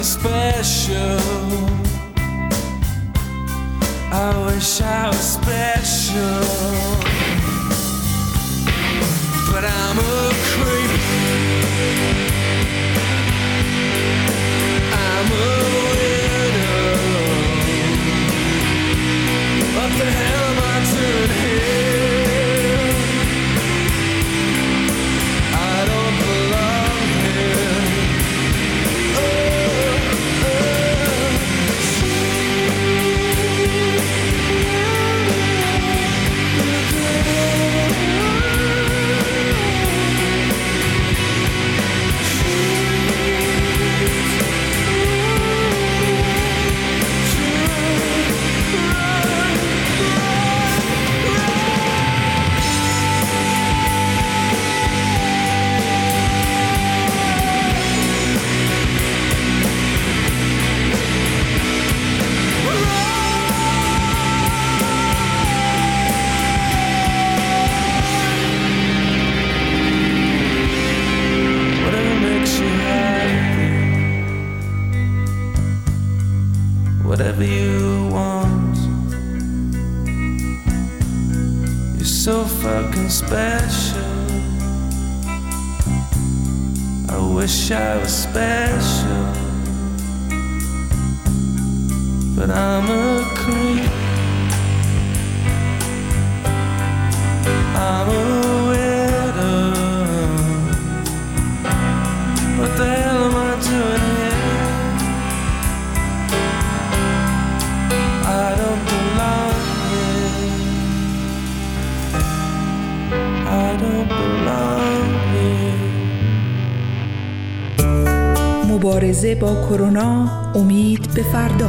special. I wish I was special, but I'm a creep. I'm a widow. What the hell am I doing here? I don't belong here. Whatever you want, you're so fucking special. I wish I was special, but I'm a creep. I'm a widow. What the hell am I doing here? I don't belong here. I don't belong here. مبارزه با کرونا، امید به فردا.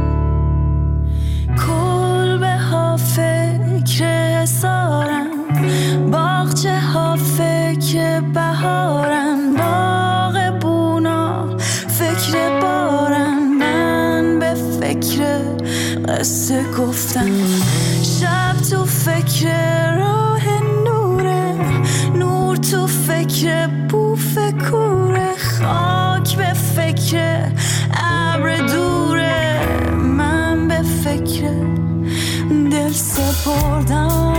کلبه ها فکر حسارن، باغچه ها فکر بهارن، باغ بونا فکر بارن، من به فکر قصه گفتن، شب تو فکر راه نوره، نور تو فکر بوف کوره، خاک به فکر ابر دوره، من به فکر دل سپردم.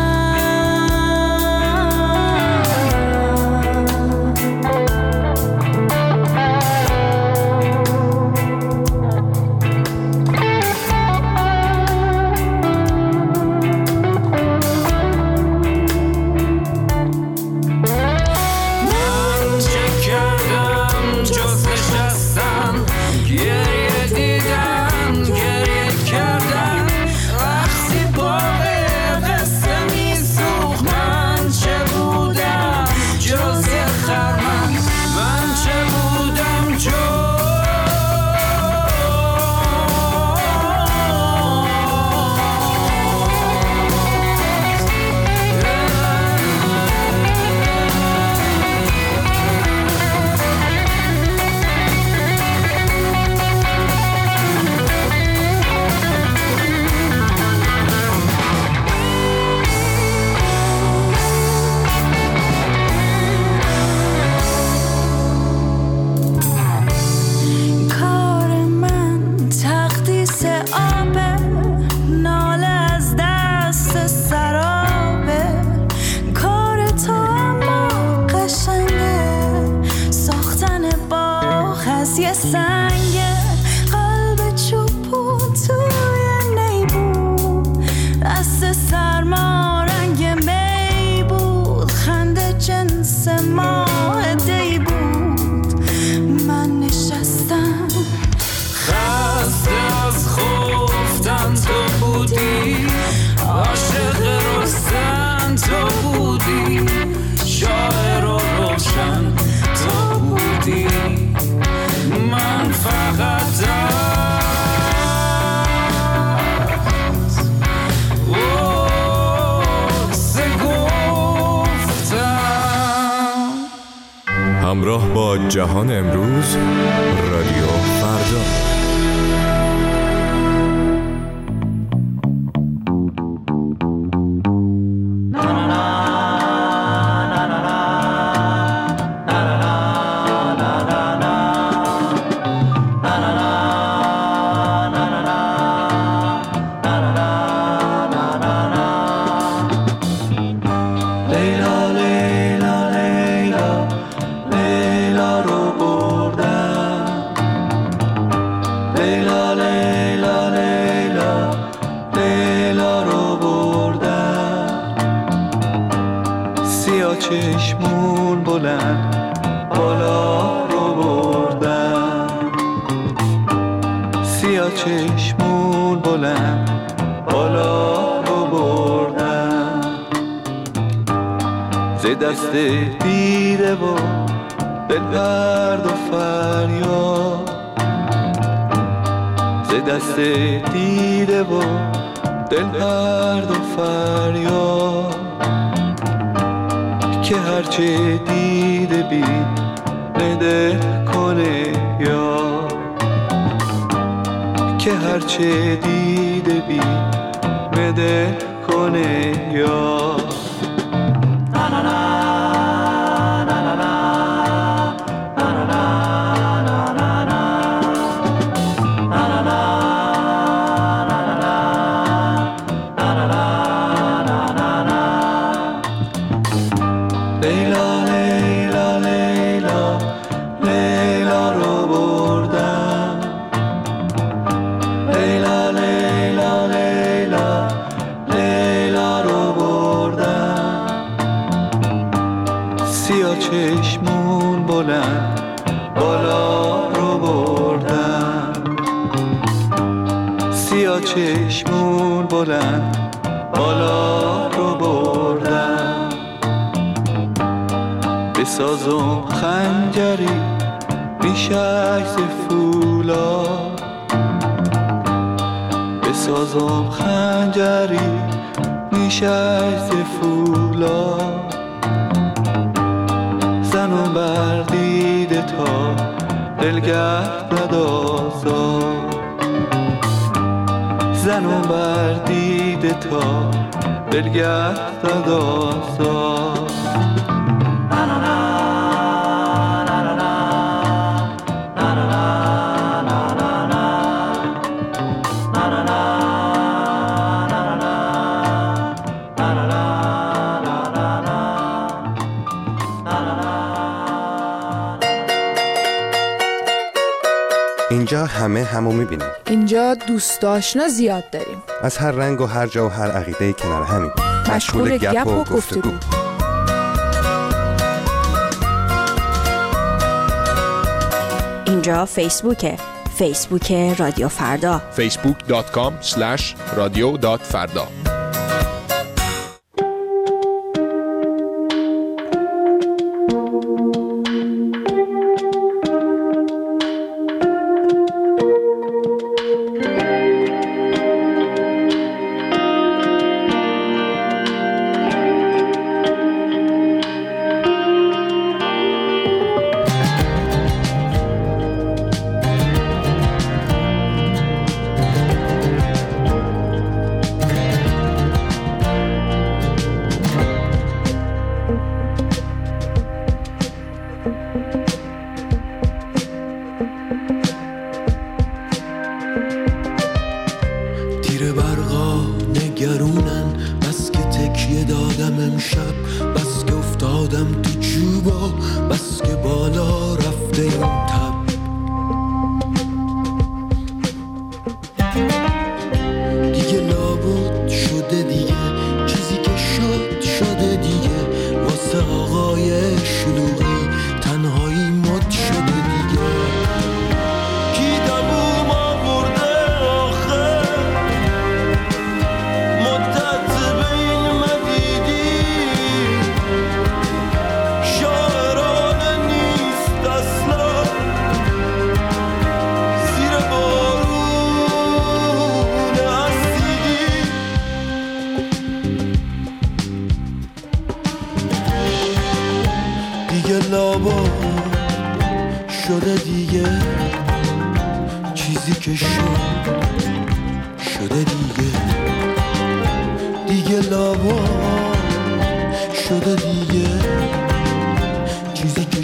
همراه با جهان امروز، رادیو فردا. بلند بالا رو بردم، سیاه چشمون بلند بالا رو بردم، ز دست دیده و دل درد و فریاد، ز دست دیده و دل درد و فریاد، که هرچه دیده بی نده کنه یا، که هرچه دیده بی نده کنه یا. چشمون بلند بالا رو بردم، سیاه چشمون بلند بالا رو بردم، بسازم خنجری میشک ز فولاد، بسازم خنجری میشک ز فولاد، زنم بر دیده تا دلگرد آزاد، زنم بر دیده تا دلگرد آزاد. اینجا همه همو میبینیم. اینجا دوست آشنا زیاد داریم، از هر رنگ و هر جا و هر عقیده کنار همین، مشغول گپ و گفتگو. اینجا فیسبوک رادیو فردا، facebook.com/radio.farda. شده دیگه چیزی که شده دیگه لابا شده دیگه چیزی که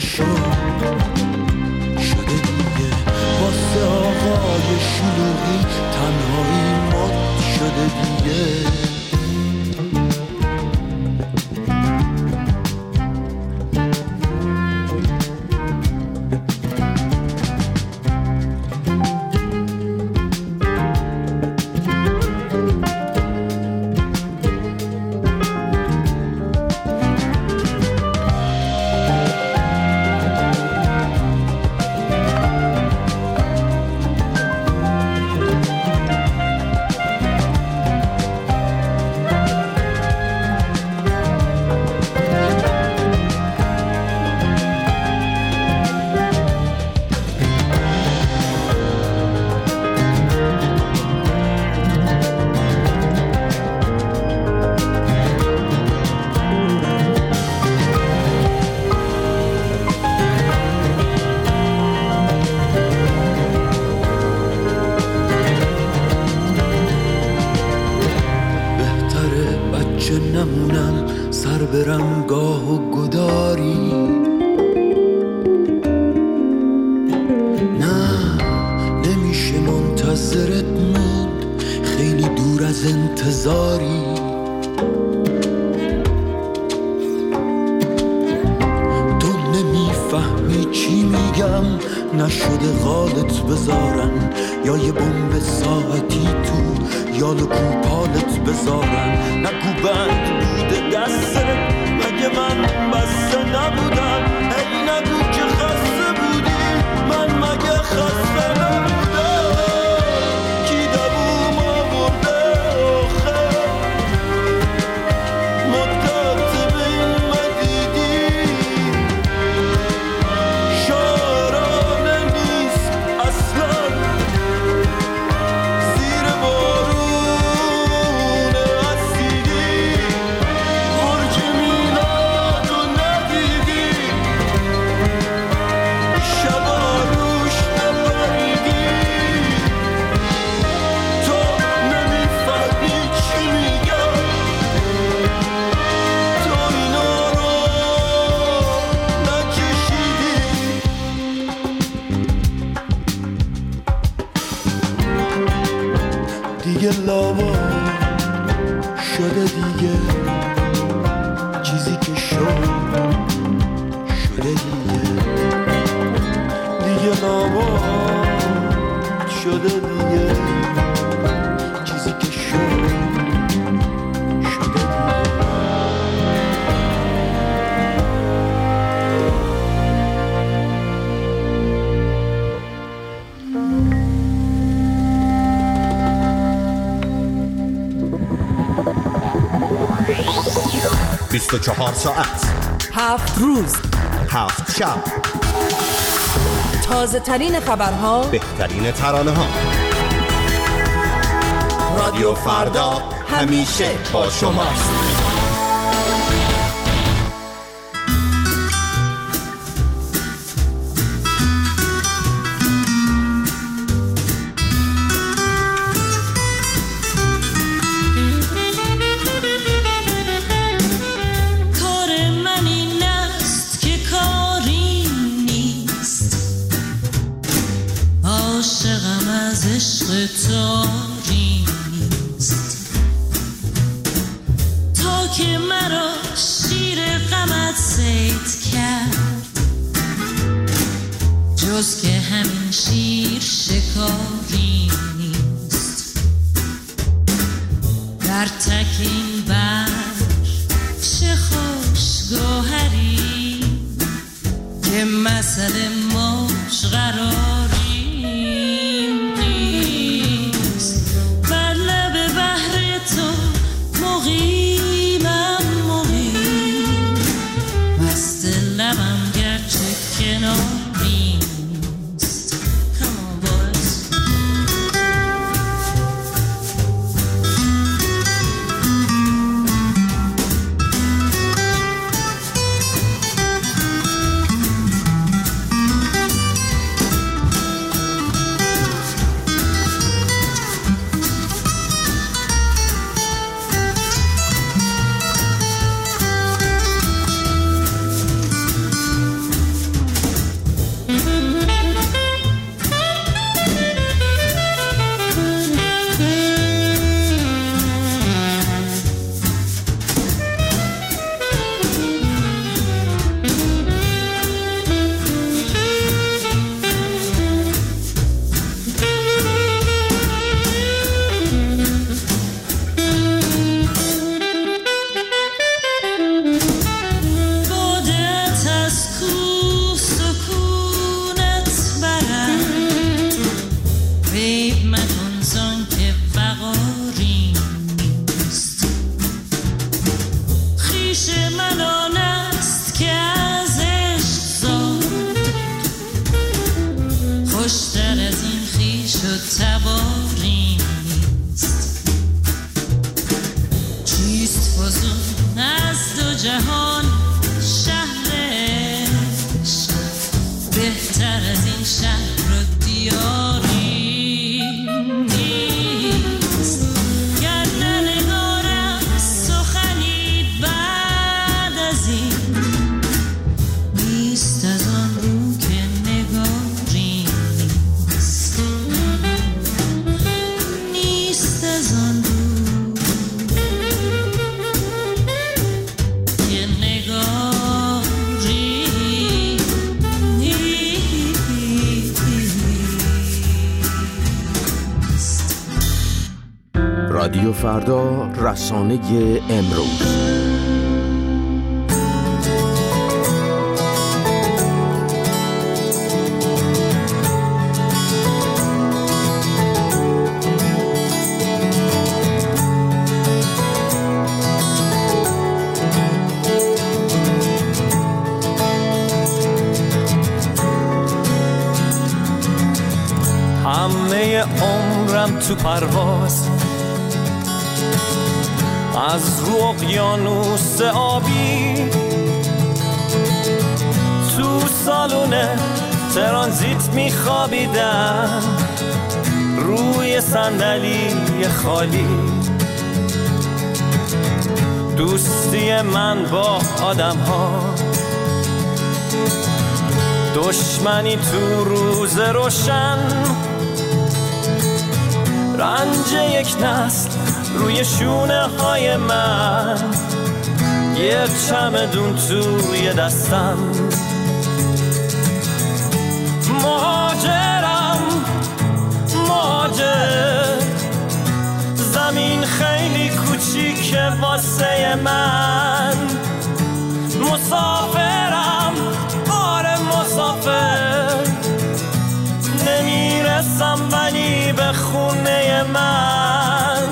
شده دیگه واسه آقای شلوغی تنهایی مات شده دیگه. برم گاه و گداری. نه نمیشه منتظرت موند، خیلی دور از انتظاری. تو نمیفهمی چی میگم، نشده غالت بذارن یا یه بمب ساعتی تو یال کوپالت بذارن. نگو بند بوده دستت، مگه من بسته نبودم؟ ای نگو که خسته بودی، من مگه خسته نبودم؟ کی دووم آورده آخه مدت بین مدیدی؟ شارانه نیست اصلا زیر بارون اسیدی. برج میلادو ندیدی، شبا روش نبریدی. تو نمیفهمی چی میگم، تو اینا رو نکشیدی. دیگه لاوا شده دیگه، چیزی که شد شده دیگه. دیگه لاوا شده دیگه، چیزی که شد شده دیگه. 24 ساعت 7 روز 7 شب، تازه ترین خبرها، بهترین ترانه ها. رادیو فردا همیشه با شماست. گردن نگارم سخنی بعد رادیو فردا، رسانه امروز. همه عمرم تو پرواز، از رو اقیانوس آبی، تو سالون ترانزیت میخوابیدم روی صندلی خالی. دوستی من با آدم ها، دشمنی تو روز روشن، رنج یک نسل روی شونه های من، یک چمدون توی دستم. مهاجرم مهاجر، زمین خیلی کوچیکه واسه من. مسافرم آره مسافر، نمیرسم ولی به خونه من.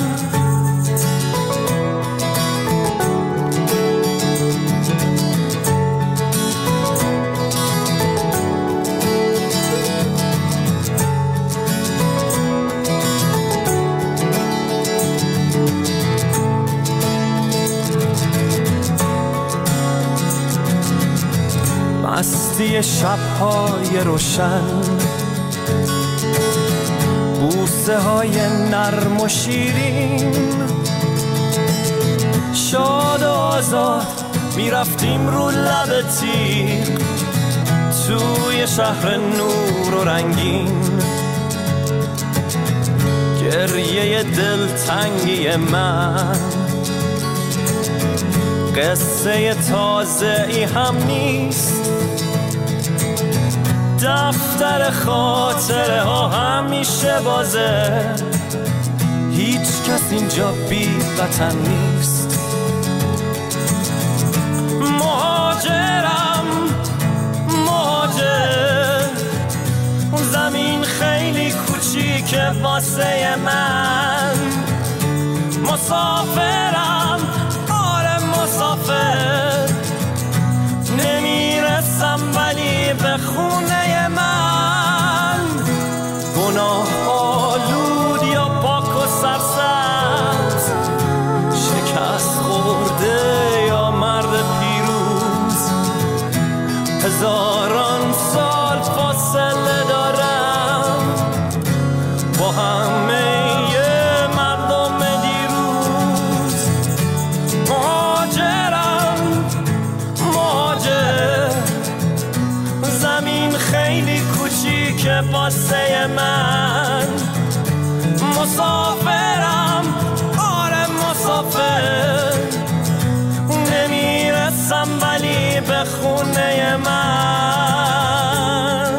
مستی شب‌های روشن، بوسه های نرم و شیرین، شاد و آزاد میرفتیم رو لب تیغ توی شهر نور و رنگین. گریه دلتنگی من قصه تازه ای هم نیست، دفتر خاطره ها همیشه بازه. هیچ کس اینجا بی وطن نیست. مهاجرم مهاجر، زمین خیلی کوچیکه واسه من. مسافرم آره مسافر، نمیرسم ولی به خونه من. گناه آلود یا پاک و سرسبز، شکست خورده یا مرد پیروز، هزاران سال فاصله دارم با همه مردم دیروز. مهاجرم مهاجر، زمین خیلی کوچیکه واسه من. مسافرم آره مسافر، نمیرسم ولی به خونه من.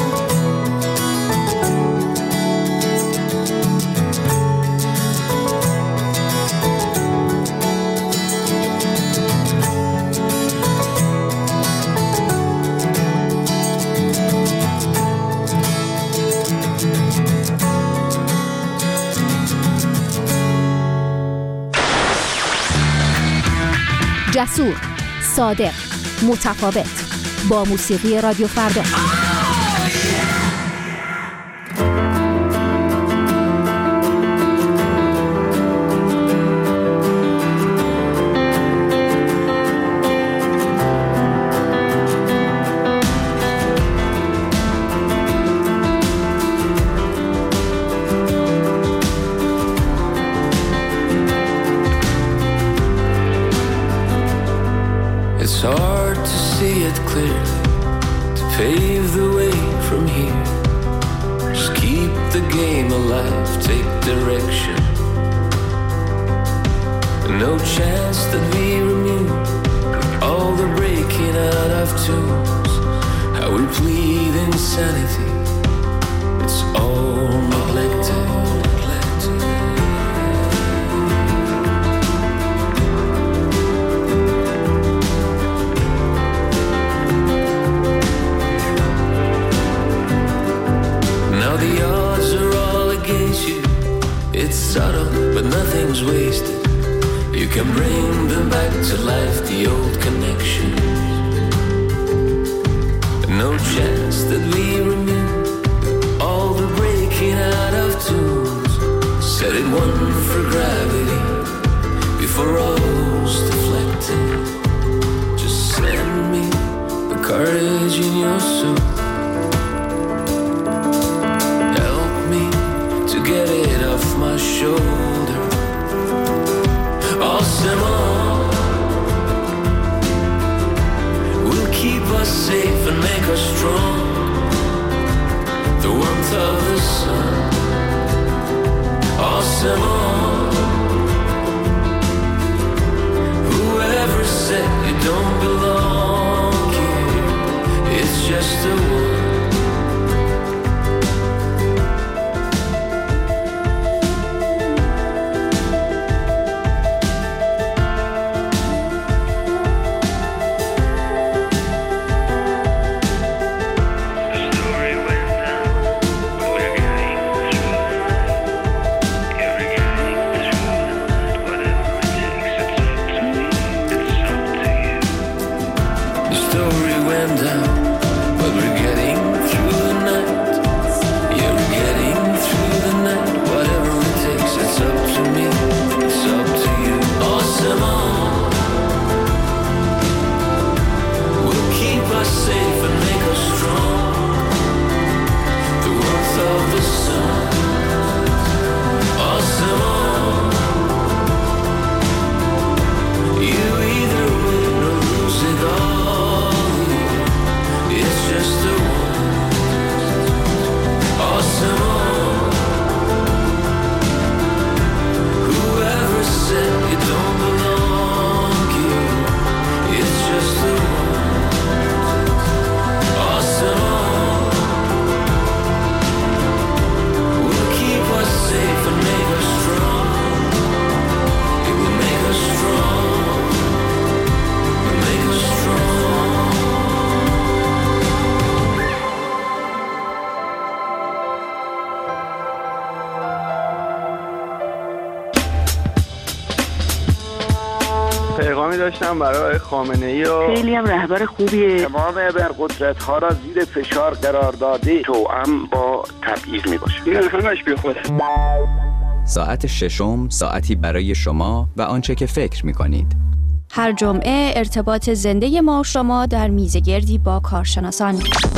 جسور، صادق، متفاوت، با موسیقی رادیو فردا. It's hard to see it clearly, to pave the way from here. Just keep the game alive, take direction. No chance that we remove all the breaking out of tunes. How we plead insanity, it's all neglected. time's wasted. You can bring them back to life, the old connections. No chance that we remember all the breaking out of tunes. Set it one for gravity before all's deflected. Just send me the courage in your soul. Help me to get it off my shoulder. Awesome, will keep us safe and make us strong. The warmth of the sun. Awesome, whoever said you don't belong here, it's just a word. پیغامی داشتم برای خامنه‌ای و خیلی هم رهبر خوبیه. تمام ابرقدرت‌ها را زیر فشار قرار داده، توأم با تبعیض میباشه. این همش بیخوده. ساعت ششم، ساعتی برای شما و آنچه که فکر می‌کنید. هر جمعه ارتباط زنده ما و شما در میزگردی با کارشناسان.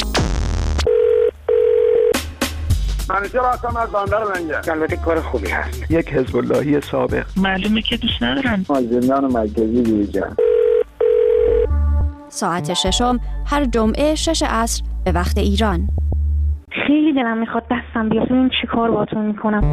منیجر هستم از بندر منجر. البته کار خوبی هست. یک حزب اللهی سابق. معلومه که دوست ندارن. از زندان مرکزی بیرون. ساعت ششم هر جمعه 6 عصر به وقت ایران. خیلی دلم میخواد دستم بیاد. این چی کار باهاتون میکنم؟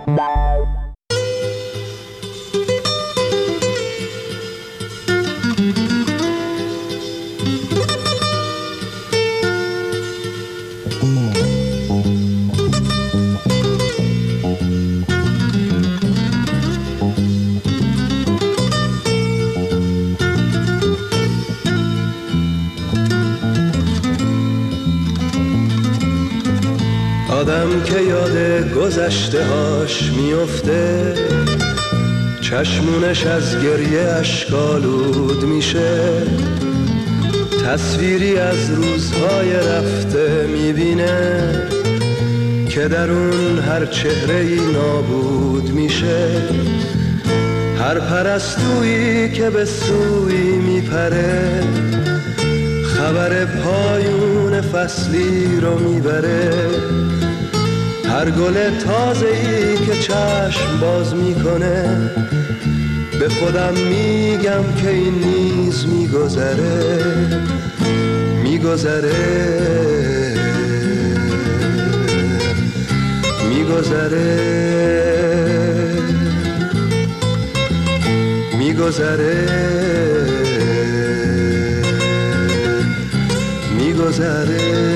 آدم که یاد گذشته هاش میفته، چشمونش از گریه اشکالود میشه، تصویری از روزهای رفته میبینه که در اون هر چهره‌ای نابود میشه. هر پرستویی که به سوی میپره، خبر پایون فصلی رو میبره. هر گل تازه‌ای که چشم باز میکنه، به خودم میگم که این نیز میگذره، میگذره، میگذره، میگذره، میگذره.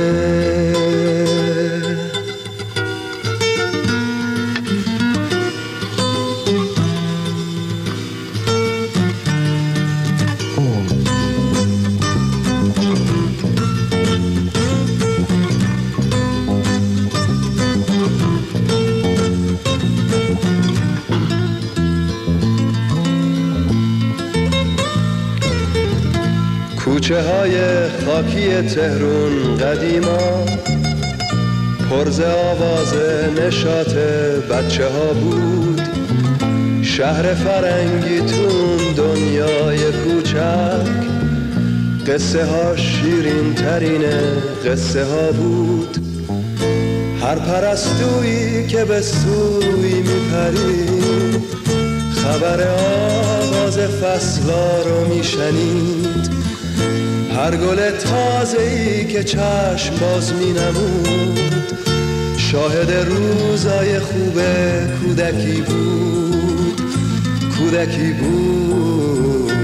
کوچه های خاکی تهرون قدیما پرز آواز نشاط بچه ها بود. شهر فرنگی تون دنیای کوچک قصه ها شیرین ترین قصه ها بود. هر پرستویی که به سوی میپرید خبر آغاز فصلا رو میشنید. هر گل تازه‌ای که چشم باز مینمود شاهد روزای خوب کودکی بود. کودکی بود،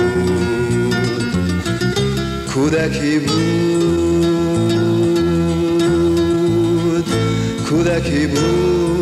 کودکی بود، کودکی بود.